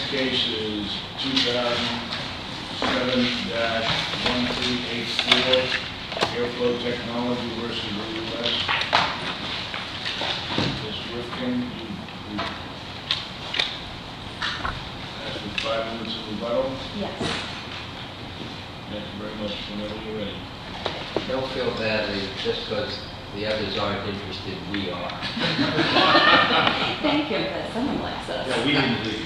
case is 2007-1384, Airflow Technology versus the U.S. Ms. Rifkin, you asked for 5 minutes of rebuttal. Yes. Thank you very much. Whenever you're ready. Don't feel badly just because the others aren't interested, we are. Thank you that someone likes us. Yeah, we didn't leave.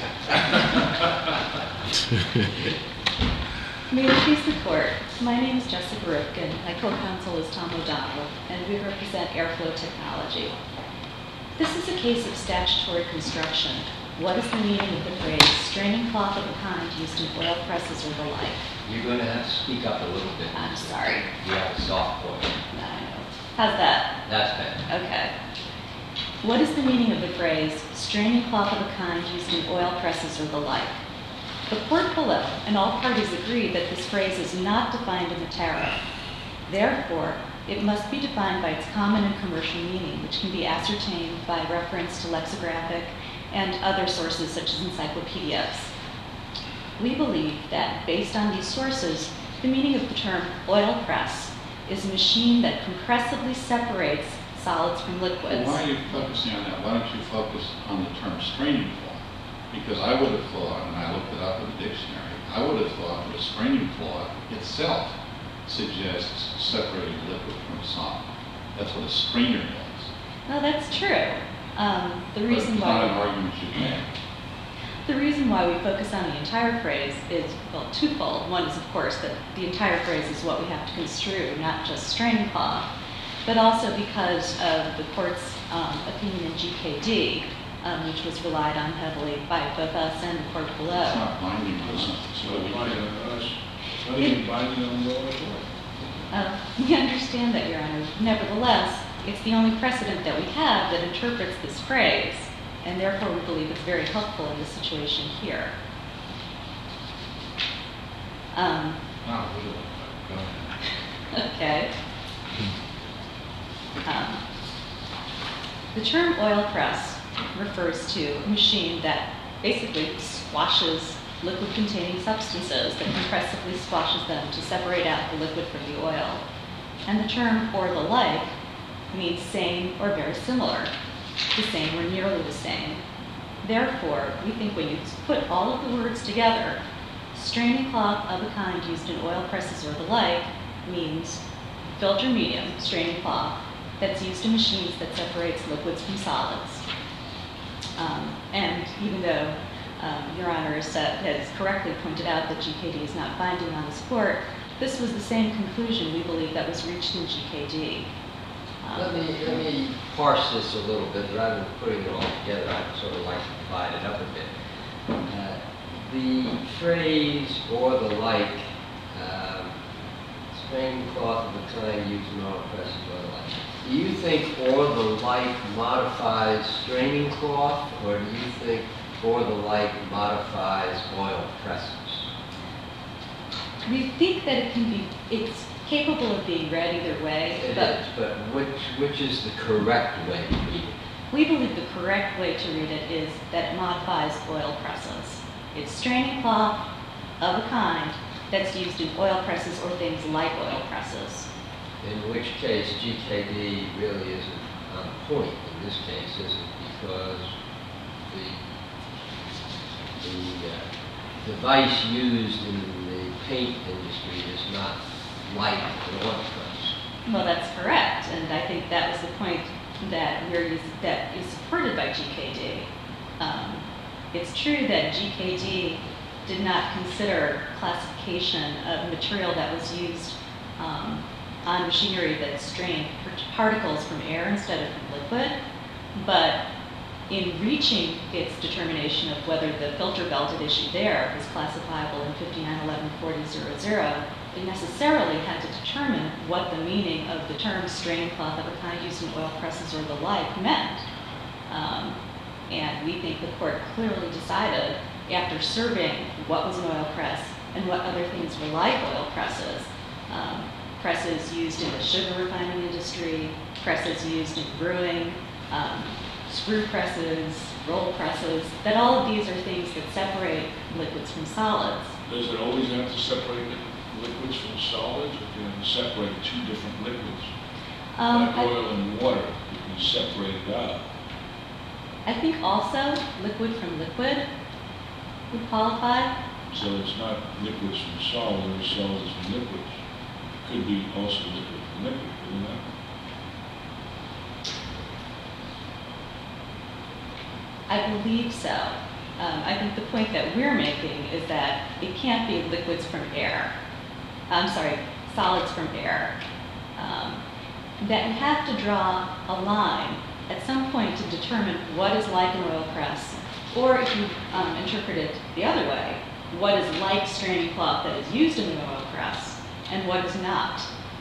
May it please the court, my name is Jessica Rifkin, my co-counsel is Tom O'Donnell, and we represent Airflow Technology. This is a case of statutory construction. What is the meaning of the phrase, straining cloth of a kind used in oil presses or the like? You're going to have to speak up a little bit. I'm sorry. You have a soft voice. I know. How's that? That's better. Okay. What is the meaning of the phrase, straining cloth of a kind used in oil presses or the like? The court below and all parties agree that this phrase is not defined in the tariff. Therefore, it must be defined by its common and commercial meaning, which can be ascertained by reference to lexicographic and other sources such as encyclopedias. We believe that, based on these sources, the meaning of the term oil press is a machine that compressively separates solids from liquids. Well, why are you focusing on that? Why don't you focus on the term straining cloth? Because I would have thought, and I looked it up in the dictionary, I would have thought that a straining cloth itself suggests separating liquid from solid. That's what a strainer does. No, that's true. The reason But it's not an argument you make. The reason why we focus on the entire phrase is, well, twofold. One is, of course, that the entire phrase is what we have to construe, not just straining cloth, but also because of the court's opinion in GKD, which was relied on heavily by both us and the court below. It's not binding on us. It's not binding on us. It's not even binding on the lower court. We understand that, Your Honor. Nevertheless, it's the only precedent that we have that interprets this phrase, and therefore we believe it's very helpful in this situation here. Not really. Go ahead. Okay. The term oil press refers to a machine that basically squashes liquid-containing substances, that compressively squashes them to separate out the liquid from the oil. And the term or the like means same or very similar, the same or nearly the same. Therefore, we think when you put all of the words together, straining cloth of a kind used in oil presses or the like means filter medium, straining cloth, that's used in machines that separates liquids from solids. And even though Your Honor has correctly pointed out that GKD is not binding on this court, this was the same conclusion we believe that was reached in GKD. Let me parse this a little bit. Rather than putting it all together, I'd sort of like to divide it up a bit. The phrase or the like, straining cloth of the kind used in oil presses or the like. Do you think or the like modifies straining cloth, or do you think or the like modifies oil presses? We think that it's capable of being read either way. But which is the correct way to read it? We believe the correct way to read it is that it modifies oil presses. It's straining cloth of a kind that's used in oil presses or things like oil presses. In which case, GKD really isn't on point in this case, is it? Because the device used in the paint industry is not like an oil press. Well, that's correct, and I think that was the point that is supported by GKD. It's true that GKD did not consider classification of material that was used on machinery that strained particles from air instead of from liquid, but in reaching its determination of whether the filter belt at issue there was classifiable in 59114000, it necessarily had to determine what the meaning of the term straining cloth of a kind used in oil presses or the like meant. And we think the court clearly decided, after surveying what was an oil press and what other things were like oil presses, presses used in the sugar refining industry, presses used in brewing, screw presses, roll presses, that all of these are things that separate liquids from solids. Does it always have to separate liquids from solids, or can it separate two different liquids? Like oil and water, you can separate it out. I think also liquid from liquid would qualify. So it's not liquids from solids, or solids from liquids. It could be also liquid from liquid, couldn't it? I believe so. I think the point that we're making is that it can't be liquids from air. I'm sorry, solids from air. That you have to draw a line at some point to determine what is like an oil press, or if you interpret it the other way, what is like straining cloth that is used in an oil press, and what is not.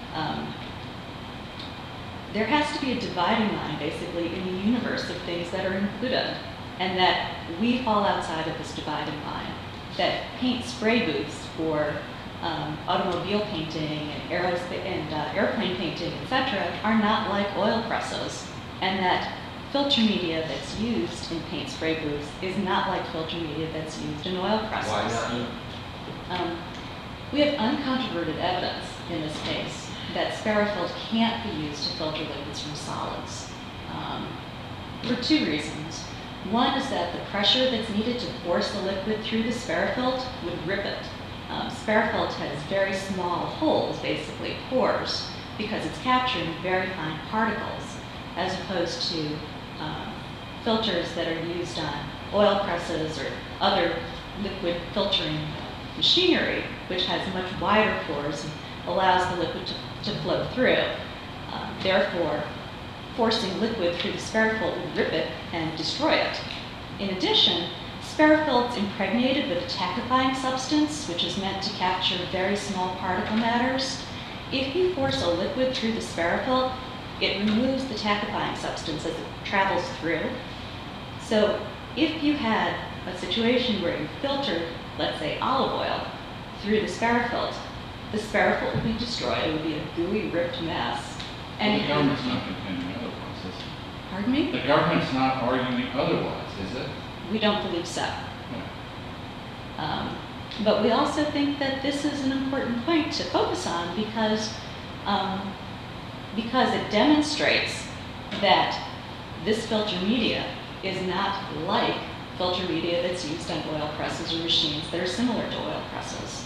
There has to be a dividing line, basically, in the universe of things that are included, and that we fall outside of this dividing line. That paint spray booths for automobile painting and airplane painting, etc., are not like oil presses, and that filter media that's used in paint spray booths is not like filter media that's used in oil presses. Why not? We have uncontroverted evidence in this case that Sparafilt can't be used to filter liquids from solids for two reasons. One is that the pressure that's needed to force the liquid through the Sparafilt would rip it. Sparafilt has very small holes, basically pores, because it's capturing very fine particles, as opposed to filters that are used on oil presses or other liquid filtering machinery, which has much wider pores and allows the liquid to flow through. Therefore, forcing liquid through the Sparafilt would rip it and destroy it. In addition, Sparafilt's impregnated with a tackifying substance, which is meant to capture very small particle matters. If you force a liquid through the Sparafilt, it removes the tackifying substance as it travels through. So if you had a situation where you filtered, let's say, olive oil through the Sparafilt would be destroyed. It would be a gooey, ripped mess. Well, the government's not contending otherwise, is it? Pardon me? The government's not arguing otherwise, is it? We don't believe so. Yeah. But we also think that this is an important point to focus on because it demonstrates that this filter media is not like filter media that's used on oil presses or machines that are similar to oil presses.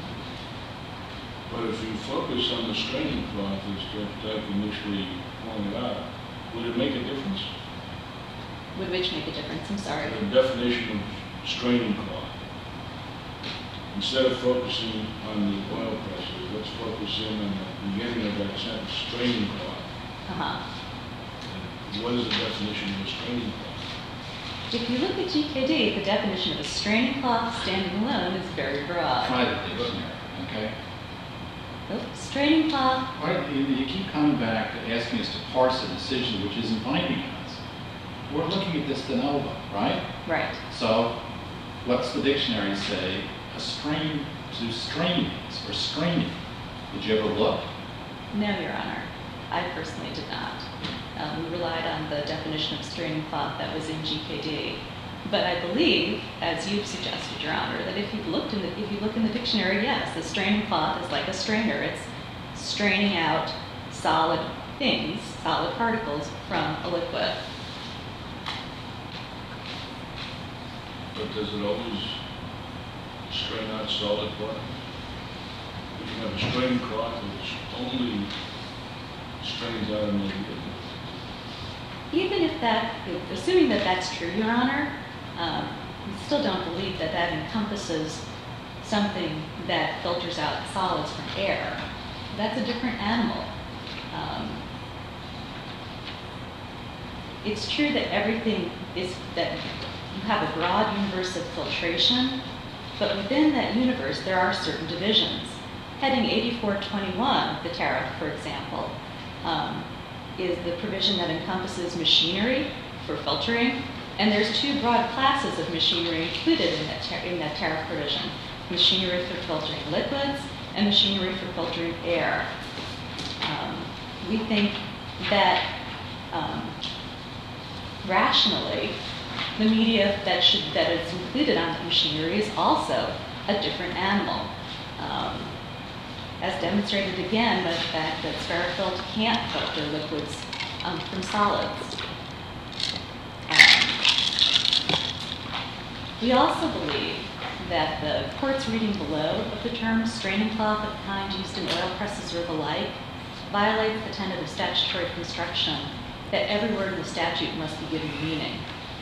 But if you focus on the straining cloth, as Doug initially pointed out, would it make a difference? Would which make a difference? I'm sorry. The definition of straining cloth. Instead of focusing on the oil presses, let's focus in on the beginning of that sentence, straining cloth. And what is the definition of a straining cloth? If you look at GKD, the definition of a straining cloth standing alone is very broad. Try the dictionary, okay? Straining cloth. Why, you keep coming back to asking us to parse a decision which isn't binding on us. We're looking at this de novo, right? Right. So, what's the dictionary say? A strain to strainings or straining. Did you ever look? No, Your Honor. I personally did not. We relied on the definition of straining cloth that was in GKD. But I believe, as you've suggested, Your Honor, that if you look in the dictionary, yes, the straining cloth is like a strainer. It's straining out solid things, solid particles from a liquid. But does it always strain out solid particles? You can have a straining cloth which only strains out a liquid. Even if assuming that that's true, Your Honor, we still don't believe that that encompasses something that filters out solids from air. That's a different animal. It's true that that you have a broad universe of filtration, but within that universe there are certain divisions. Heading 8421, the tariff, for example, is the provision that encompasses machinery for filtering, and there's two broad classes of machinery included in that tariff provision: machinery for filtering liquids and machinery for filtering air. We think that rationally, the media that is included on the machinery is also a different animal. As demonstrated again by the fact that Spherifilter can't filter liquids from solids. We also believe that the court's reading below of the term straining cloth of the kind used in oil presses or the like violates the tenet of statutory construction that every word in the statute must be given meaning.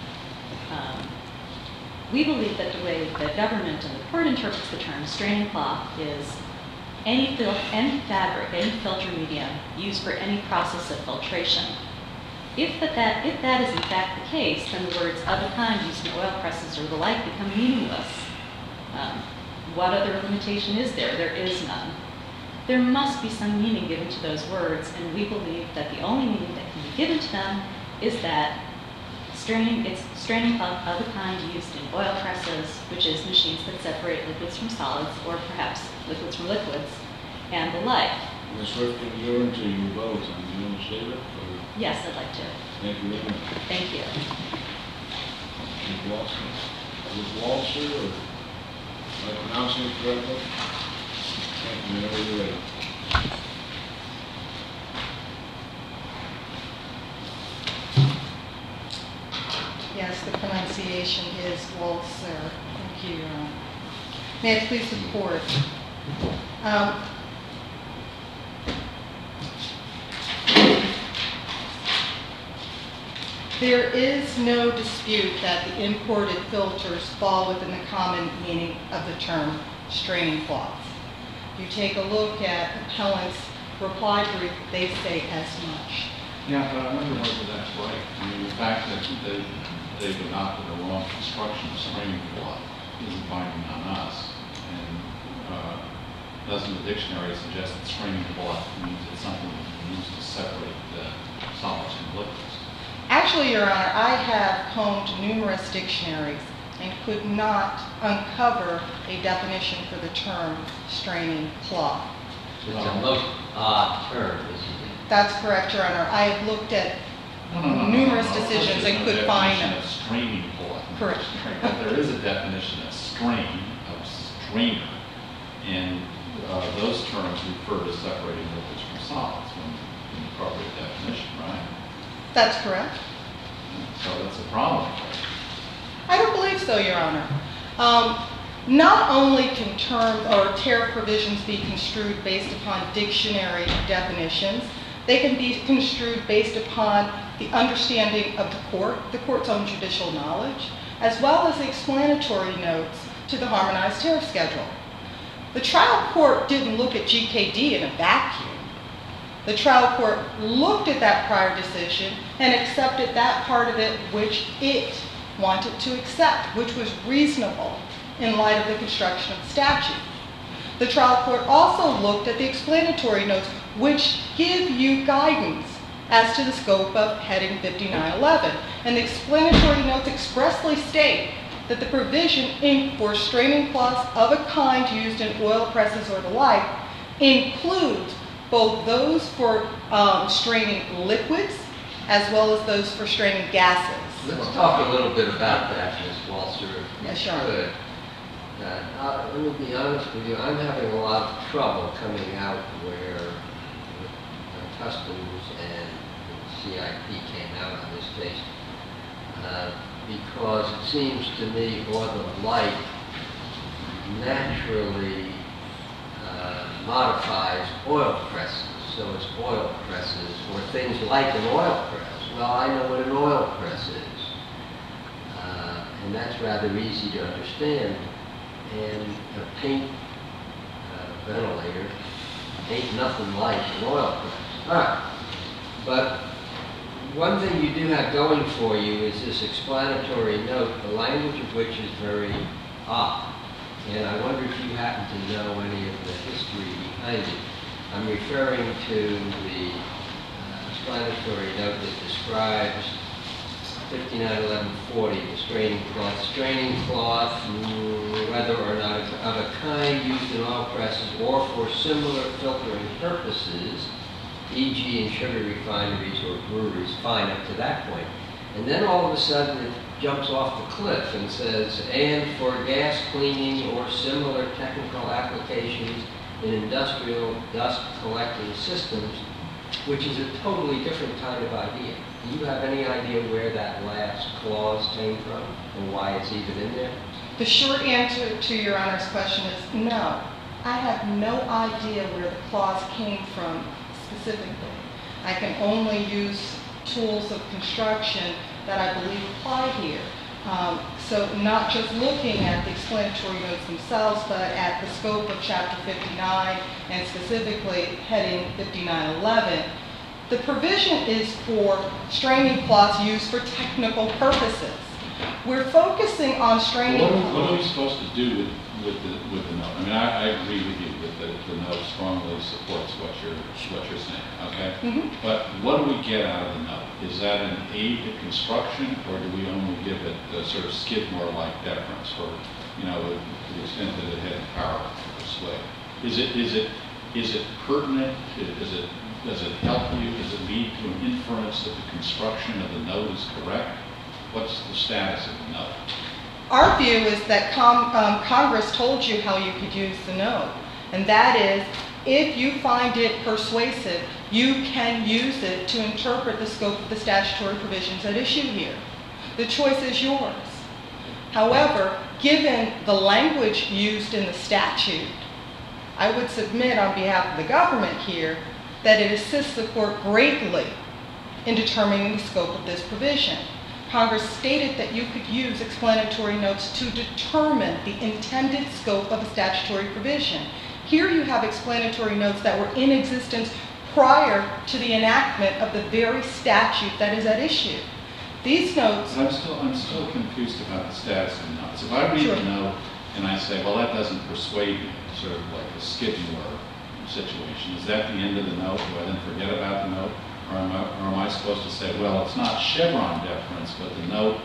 We believe that the way the government and the court interprets the term straining cloth is any fabric, any filter medium used for any process of filtration. If that is in fact the case, then the words of the kind used in oil presses or the like become meaningless. What other limitation is there? There is none. There must be some meaning given to those words, and we believe that the only meaning that can be given to them is that it's straining cloth of the kind used in oil presses, which is machines that separate liquids from solids, or perhaps liquids from liquids, and the like. Ms. Rifkin, you're into your vote. Do you want to say that? Yes, I'd like to. Thank you very much. Thank you. Ms. Walser? Ms. Walser, or am I pronouncing it correctly? Thank you. Whenever you're ready. Yes, the pronunciation is Walser. Thank you, Your Honor. May I please report? There is no dispute that the imported filters fall within the common meaning of the term straining cloth. If you take a look at appellant's reply brief, they say as much. Yeah, but I wonder whether that's right. I mean, the fact that they've adopted the wrong construction of straining cloth isn't binding on us. And doesn't the dictionary suggest that straining cloth means it's something used to separate solids from liquids? Actually, Your Honor, I have combed numerous dictionaries and could not uncover a definition for the term straining cloth. It's a most odd term, isn't it? That's correct, Your Honor. I have looked at numerous decisions and could find them. Of straining cloth. Correct. But there is a definition of strain, of strainer, and those terms refer to separating liquids from solids in the appropriate definition, right? That's correct. So that's a problem. I don't believe so, Your Honor. Not only can terms or tariff provisions be construed based upon dictionary definitions, they can be construed based upon the understanding of the court's own judicial knowledge, as well as the explanatory notes to the harmonized tariff schedule. The trial court didn't look at GKD in a vacuum. The trial court looked at that prior decision and accepted that part of it which it wanted to accept, which was reasonable in light of the construction of the statute. The trial court also looked at the explanatory notes, which give you guidance as to the scope of heading 5911. And the explanatory notes expressly state that the provision for straining cloths of a kind used in oil presses or the like includes both those for straining liquids as well as those for straining gases. Let's talk a little bit about that, Ms. Walser. Yes, sure. Good. Let me be honest with you. I'm having a lot of trouble coming out where Customs and CIP came out on this case because it seems to me or the like naturally modifies oil presses. So it's oil presses or things like an oil press. Well, I know what an oil press is. And that's rather easy to understand. And a paint ventilator ain't nothing like an oil press. All right. But one thing you do have going for you is this explanatory note, the language of which is very odd. And I wonder if you happen to know any of the history behind it. I'm referring to the explanatory note that describes 591140, the straining cloth. Straining cloth, whether or not of a kind used in oil presses or for similar filtering purposes, e.g. in sugar refineries or breweries, fine up to that point. And then all of a sudden it jumps off the cliff and says, and for gas cleaning or similar technical applications in industrial dust collecting systems, which is a totally different kind of idea. Do you have any idea where that last clause came from and why it's even in there? The short answer to Your Honor's question is no. I have no idea where the clause came from specifically. I can only use tools of construction that I believe apply here. So not just looking at the explanatory notes themselves, but at the scope of Chapter 59 and specifically heading 5911, the provision is for straining cloths used for technical purposes. We're focusing on straining What cloths. are we supposed to do with the note? I mean, I agree with you that the note strongly supports what you're saying, okay? Mhm. But what do we get out of the note? Is that an aid to construction, or do we only give it a sort of Skidmore-like deference, or, you know, to the extent that it had the power to persuade? Is it pertinent? Does it help you? Does it lead to an inference that the construction of the note is correct? What's the status of the note? Our view is that Congress told you how you could use the note, and that is, if you find it persuasive, you can use it to interpret the scope of the statutory provisions at issue here. The choice is yours. However, given the language used in the statute, I would submit on behalf of the government here that it assists the court greatly in determining the scope of this provision. Congress stated that you could use explanatory notes to determine the intended scope of a statutory provision. Here you have explanatory notes that were in existence prior to the enactment of the very statute that is at issue. These notes... I'm still confused about the status of the notes. If I read the note and I say, well, that doesn't persuade me, sort of like a Skidmore situation, is that the end of the note? Do I then forget about the note? Or am I supposed to say, well, it's not Chevron deference, but the note,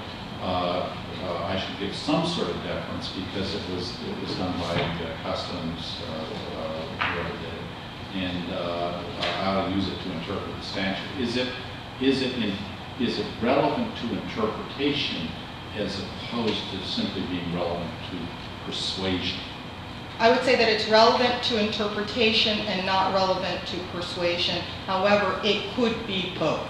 I should give some sort of deference because it was done by Customs, whoever did it, and I'll use it to interpret the statute. Is it relevant to interpretation as opposed to simply being relevant to persuasion? I would say that it's relevant to interpretation and not relevant to persuasion. However, it could be both.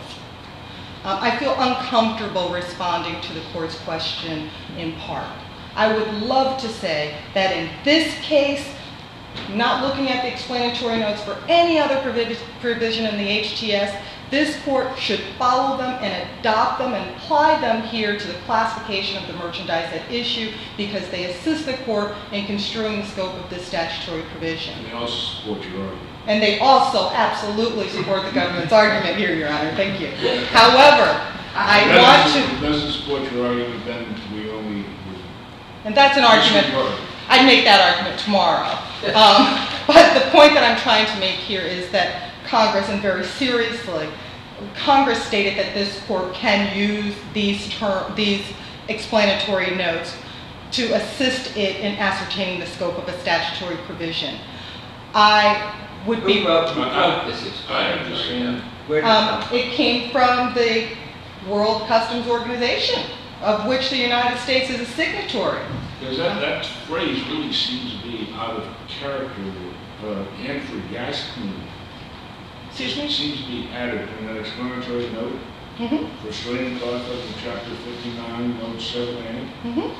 I feel uncomfortable responding to the court's question in part. I would love to say that in this case, not looking at the explanatory notes for any other provision in the HTS, this court should follow them and adopt them and apply them here to the classification of the merchandise at issue because they assist the court in construing the scope of this statutory provision. And they also support your argument. And they also absolutely support the government's argument here, Your Honor. Thank you. However, I want to... If it doesn't support your argument, then we only... And that's an argument... I'd make that argument tomorrow. But the point that I'm trying to make here is that Congress, and very seriously, Congress stated that this court can use these explanatory notes to assist it in ascertaining the scope of a statutory provision. I would be... Who wrote this explanatory note? Where did it come from? It came from the World Customs Organization, of which the United States is a signatory. Because that phrase really seems to be out of character, and for gas cleaning. Excuse me? It seems to be added in that explanatory note for straining cloth up in Chapter 59, Note 7A.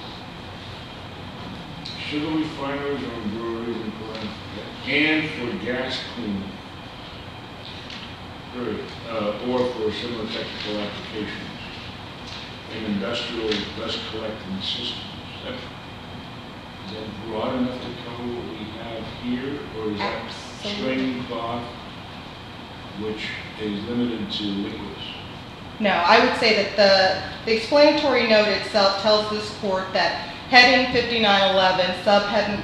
Sugar refineries or breweries and for gas cleaning, or for similar technical applications in industrial dust collecting systems. Is that broad enough to cover what we have here, or is that straining cloth, which is limited to liquids? No, I would say that the explanatory note itself tells this court that heading 5911, subheading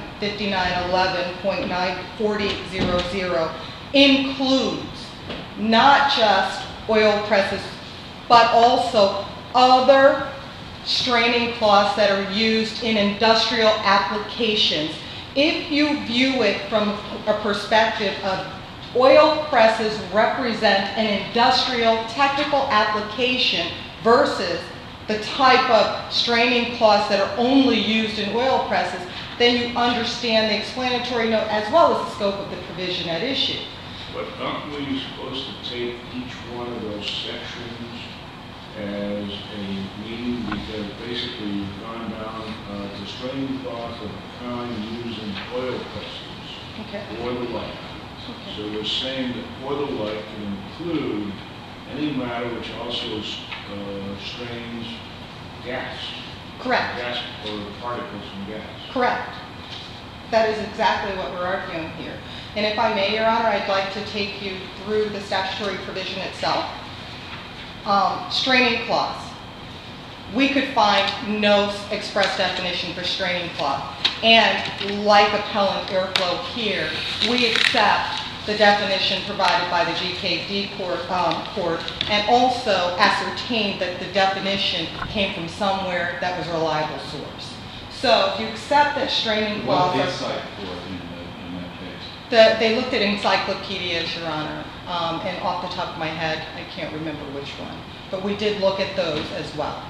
5911.94000 includes not just oil presses, but also other straining cloths that are used in industrial applications. If you view it from a perspective of oil presses represent an industrial technical application versus the type of straining cloths that are only used in oil presses, then you understand the explanatory note as well as the scope of the provision at issue. But aren't we supposed to take each one of those sections as a meaning? Because basically you've gone down to straining cloth of the kind used in oil presses, Okay. or the like. Okay. So we're saying that or the like can include any matter which also strains gas. Correct. Gas or particles from gas. Correct. That is exactly what we're arguing here. And if I may, Your Honor, I'd like to take you through the statutory provision itself. Straining cloths. We could find no express definition for straining cloth. And like appellant Airflow here, we accept the definition provided by the GKD court and also ascertain that the definition came from somewhere that was a reliable source. So if you accept that straining cloth... What did they cite for in that case? They looked at encyclopedias, Your Honor, and off the top of my head, I can't remember which one. But we did look at those as well.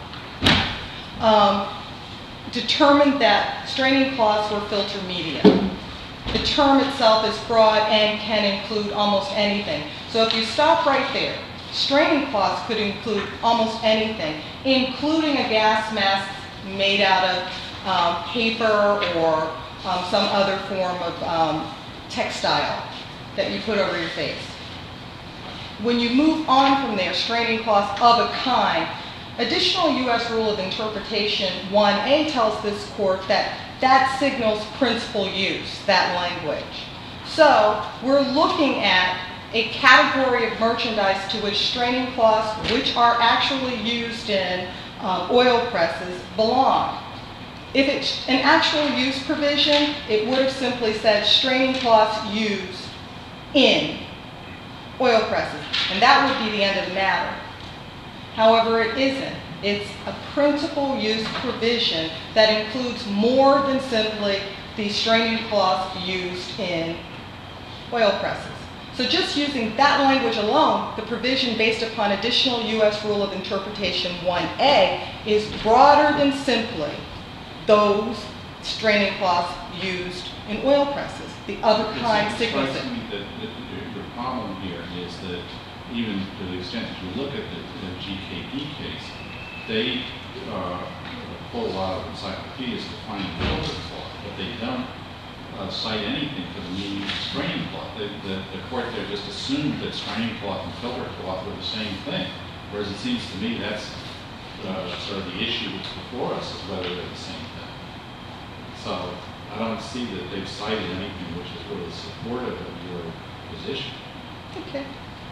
Determined that straining cloths were filter media. The term itself is broad and can include almost anything. So if you stop right there, straining cloths could include almost anything, including a gas mask made out of paper or some other form of textile that you put over your face. When you move on from there, straining cloths of a kind, additional U.S. Rule of Interpretation 1A tells this court that that signals principal use, that language. So we're looking at a category of merchandise to which straining cloths, which are actually used in oil presses, belong. If it's an actual use provision, it would have simply said straining cloths used in oil presses, and that would be the end of the matter. However, it isn't. It's a principal use provision that includes more than simply the straining cloths used in oil presses. So just using that language alone, the provision based upon additional U.S. Rule of Interpretation 1A is broader than simply those straining cloths used in oil presses. The other kind signals it. It strikes me that the problem here is that even to the extent that you look at the GKD case, they pull a lot of encyclopedias to find filter cloth, but they don't cite anything for the meaning of straining cloth. The court there just assumed that straining cloth and filter cloth were the same thing, whereas it seems to me that's sort of the issue that's before us, is whether they're the same thing. So I don't see that they've cited anything which is really supportive of your position. Okay.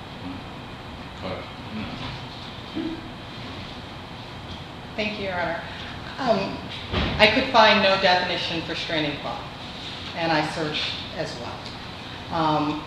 But, you know. Thank you, Your Honor. I could find no definition for straining cloth, and I searched as well.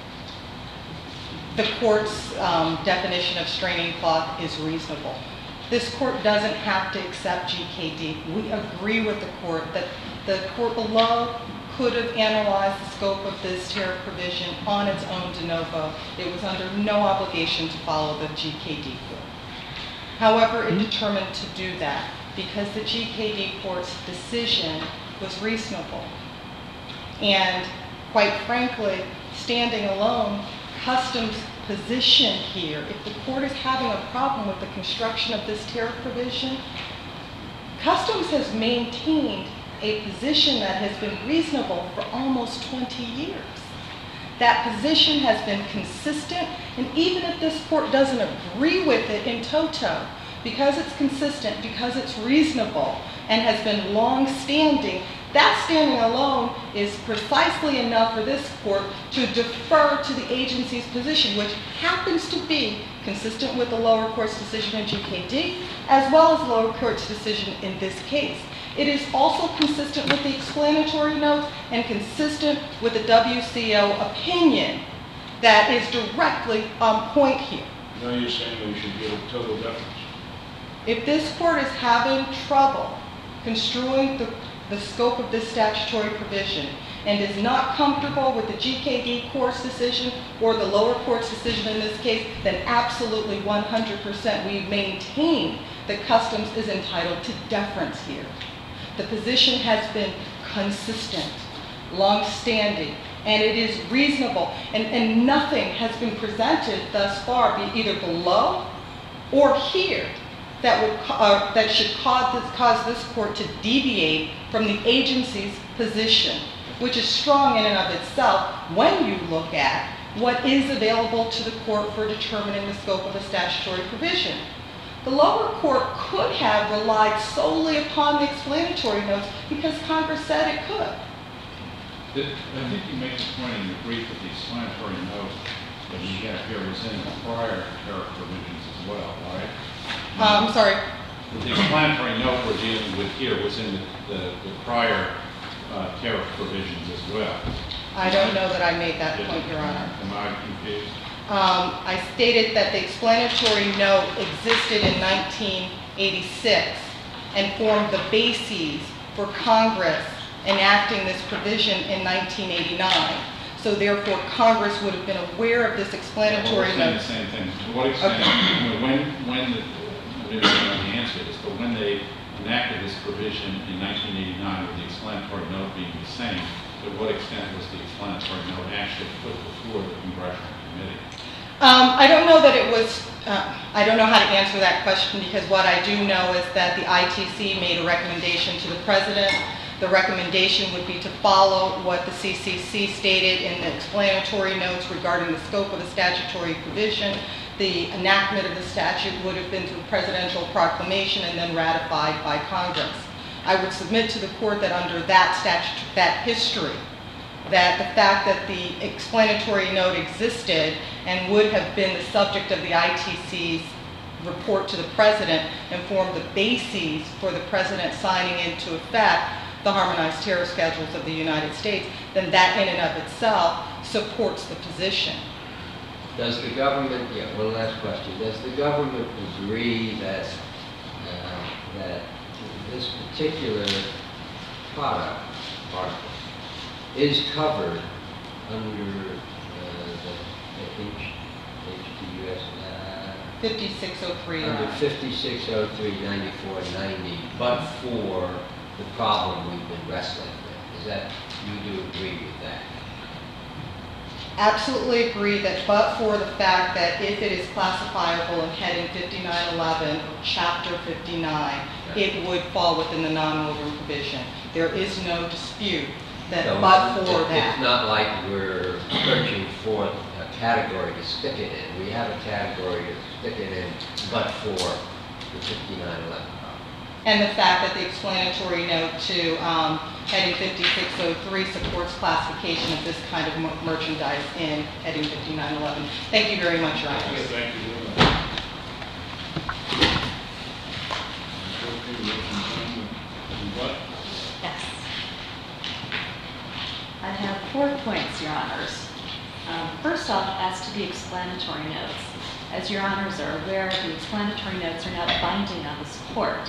The court's definition of straining cloth is reasonable. This court doesn't have to accept GKD. We agree with the court that the court below could have analyzed the scope of this tariff provision on its own de novo. It was under no obligation to follow the GKD court. However, it determined to do that because the GKD court's decision was reasonable. And quite frankly, standing alone, Customs' position here, if the court is having a problem with the construction of this tariff provision, Customs has maintained a position that has been reasonable for almost 20 years. That position has been consistent, and even if this court doesn't agree with it in toto, because it's consistent, because it's reasonable, and has been long-standing, that standing alone is precisely enough for this court to defer to the agency's position, which happens to be consistent with the lower court's decision in GKD, as well as the lower court's decision in this case. It is also consistent with the explanatory notes and consistent with the WCO opinion that is directly on point here. Now you're saying we should give it total deference. If this court is having trouble construing the scope of this statutory provision, and is not comfortable with the GKD court's decision or the lower court's decision in this case, then absolutely 100% we maintain that Customs is entitled to deference here. The position has been consistent, long-standing, and it is reasonable, and nothing has been presented thus far, be either below or here, that should cause this court to deviate from the agency's position, which is strong in and of itself when you look at what is available to the court for determining the scope of a statutory provision. The lower court could have relied solely upon the explanatory notes because Congress said it could. I think you make the point in your brief that the explanatory note that you have here was in the prior tariff provisions as well, right? I'm sorry. The explanatory note we're dealing with here was in the prior tariff provisions as well. I don't know that I made that point, Your Honor. Am I confused? I stated that the explanatory note existed in 1986 and formed the bases for Congress enacting this provision in 1989. So therefore, Congress would have been aware of this explanatory note. We're saying the same thing. To what extent, when I don't know the answer to this, but when they enacted this provision in 1989 with the explanatory note being the same, to what extent was the explanatory note actually put before the Congressional Committee? I don't know that it was, I don't know how to answer that question because what I do know is that the ITC made a recommendation to the President. The recommendation would be to follow what the CCC stated in the explanatory notes regarding the scope of the statutory provision. The enactment of the statute would have been through presidential proclamation and then ratified by Congress. I would submit to the court that under that statute, that history, that the fact that the explanatory note existed and would have been the subject of the ITC's report to the President and formed the bases for the President signing into effect the harmonized tariff schedules of the United States, then that in and of itself supports the position. Does the government, one last question, does the government agree that that this particular product, article, is covered under the HTUS 5603. under 5603, 94, 90, but for the problem we've been wrestling with? Is that, you do agree with that? Absolutely agree that but for the fact that if it is classifiable in heading 5911 or chapter 59, it would fall within the non-woven provision. There is no dispute that So but for that. It's not like we're searching for a category to stick it in. We have a category to stick it in but for the 5911. And the fact that the explanatory note to heading 5603 supports classification of this kind of merchandise in heading 5911. Thank you very much, Your Honor. Yes, thank you very much. What? Yes. I have 4 points, Your Honors. First off, as to the explanatory notes. As Your Honors are aware, the explanatory notes are not binding on this court.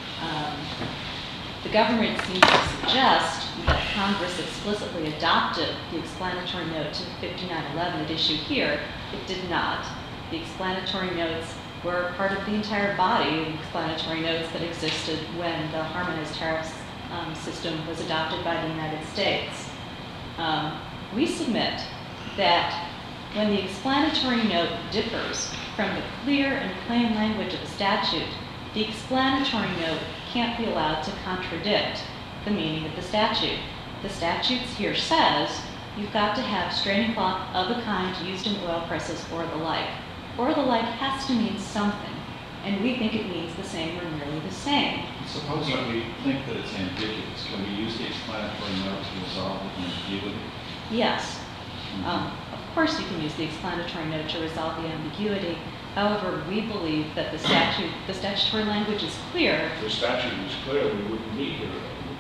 The government seems to suggest that Congress explicitly adopted the explanatory note to 5911 at issue here. It did not. The explanatory notes were part of the entire body of explanatory notes that existed when the harmonized tariff system was adopted by the United States. We submit that when the explanatory note differs from the clear and plain language of the statute, the explanatory note can't be allowed to contradict the meaning of the statute. The statute here says you've got to have straining cloth of a kind used in oil presses or the like. Or the like has to mean something, and we think it means the same or nearly the same. Suppose that we think that it's ambiguous. Can we use the explanatory note to resolve the ambiguity? Yes. Of course you can use the explanatory note to resolve the ambiguity. However, we believe that the statutory language is clear. If the statute was clear, we wouldn't need it.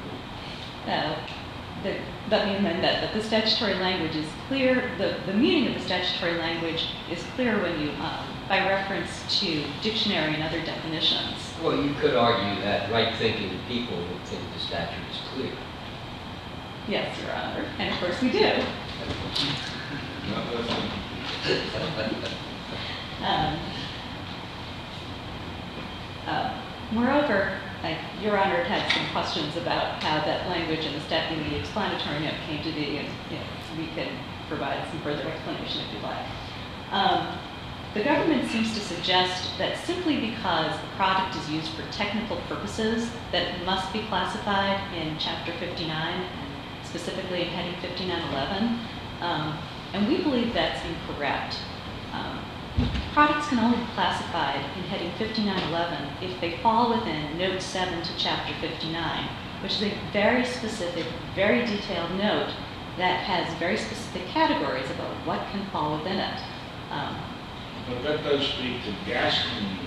That the statutory language is clear. The meaning of the statutory language is clear when you, by reference to dictionary and other definitions. Well, you could argue that right-thinking people would think the statute is clear. Yes, Your Honor, and of course we do. Not that one. Moreover, Your Honor had some questions about how that language in the explanatory note came to be, and we can provide some further explanation if you'd like. The government seems to suggest that simply because a product is used for technical purposes, that it must be classified in Chapter 59, and specifically in heading 5911, and we believe that's incorrect. Products can only be classified in heading 5911 if they fall within Note 7 to Chapter 59, which is a very specific, very detailed note that has very specific categories about what can fall within it. But that does speak to gas cleaning.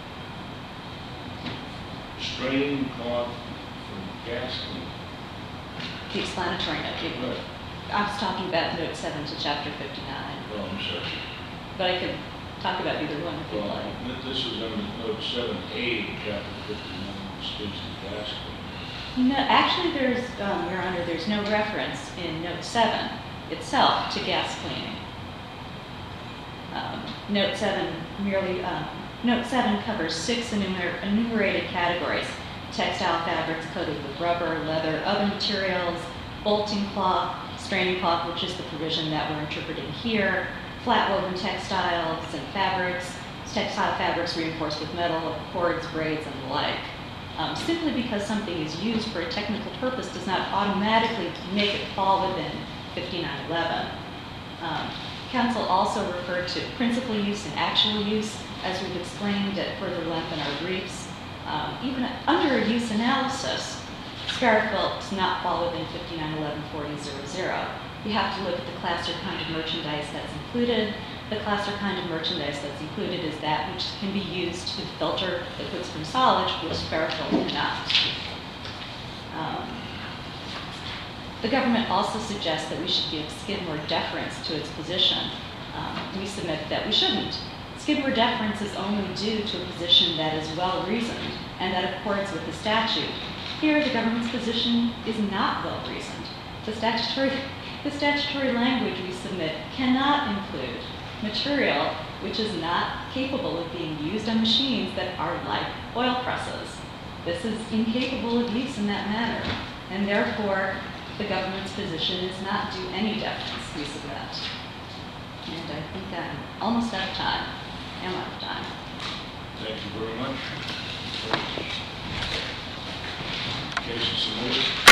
Straining cloth for gas cleaning. The explanatory note. Right. I was talking about Note 7 to Chapter 59, Well, I'm sorry. but I could talk about either one if you'd Well, like. this is under Note 7A of Chapter 59, which speaks to gas cleaning. No, actually, there's, Your Honor, there's no reference in Note 7 itself to gas cleaning. Note 7 covers 6 enumerated categories: textile fabrics coated with rubber, leather, other materials, bolting cloth, straining cloth, which is the provision that we're interpreting here, flat woven textiles and fabrics, textile fabrics reinforced with metal, cords, braids, and the like. Simply because something is used for a technical purpose does not automatically make it fall within 5911. Counsel also referred to principal use and actual use, as we've explained at further length in our briefs. Even under a use analysis, Spherical does not fall within 5911-4000. You have to look at the class or kind of merchandise that's included. The class or kind of merchandise that's included is that which can be used to filter liquids from solids, which Spherical cannot. The government also suggests that we should give Skidmore deference to its position. We submit that we shouldn't. Skidmore deference is only due to a position that is well-reasoned and that accords with the statute. Here, the government's position is not well-reasoned. The statutory language we submit cannot include material which is not capable of being used on machines that are like oil presses. This is incapable of use in that manner, and therefore, the government's position is not due any deference, we submit. And I think I'm almost out of time. I am out of time. Thank you very much. Case is submitted.